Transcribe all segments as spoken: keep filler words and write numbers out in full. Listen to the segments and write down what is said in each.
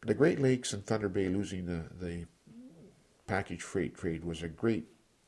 the Great Lakes and Thunder Bay losing the, the package freight trade was a great,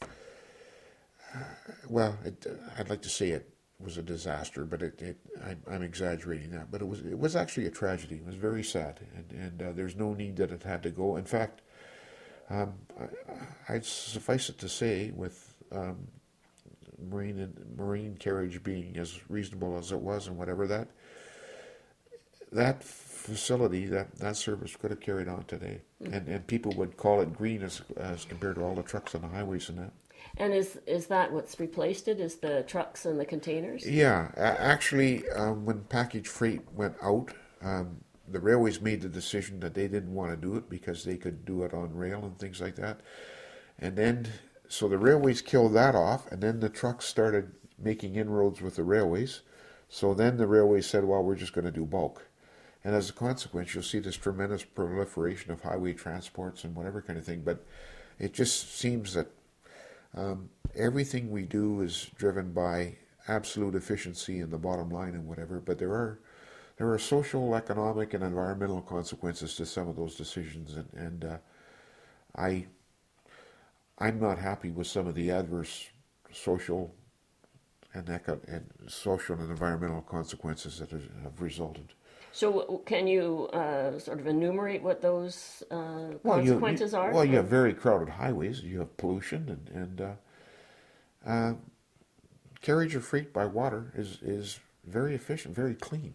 well, it, I'd like to say it was a disaster, but it, it I, I'm exaggerating that. But it was it was actually a tragedy. It was very sad, and, and uh, there's no need that it had to go. In fact, um, I, I'd suffice it to say, with um, marine and marine carriage being as reasonable as it was, and whatever that that facility, that, that service could have carried on today, mm-hmm. and and people would call it green as as compared to all the trucks on the highways and that. And is is that what's replaced it? Is the trucks and the containers? Yeah, actually, um, when package freight went out, um, the railways made the decision that they didn't want to do it because they could do it on rail and things like that. And then, so the railways killed that off, and then the trucks started making inroads with the railways. So then the railways said, well, we're just going to do bulk. And as a consequence, you'll see this tremendous proliferation of highway transports and whatever kind of thing. But it just seems that Um, everything we do is driven by absolute efficiency and the bottom line and whatever, but there are there are social, economic, and environmental consequences to some of those decisions, and, and uh, I I'm not happy with some of the adverse social and eco- and social and environmental consequences that have resulted. So can you uh, sort of enumerate what those uh, well, consequences you, you, are? Well, you have very crowded highways. You have pollution, and, and uh, uh, carriage of freight by water is, is very efficient, very clean.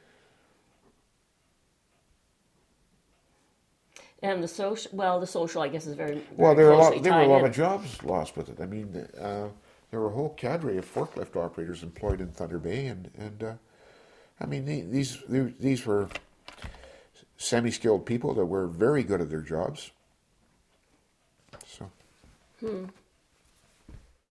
And the social, well, the social, I guess, is very, very well. There are a lot. closely There were a tied lot in. of jobs lost with it. I mean, uh, there were a whole cadre of forklift operators employed in Thunder Bay, and and uh, I mean these these were semi-skilled people that were very good at their jobs. So. Hmm.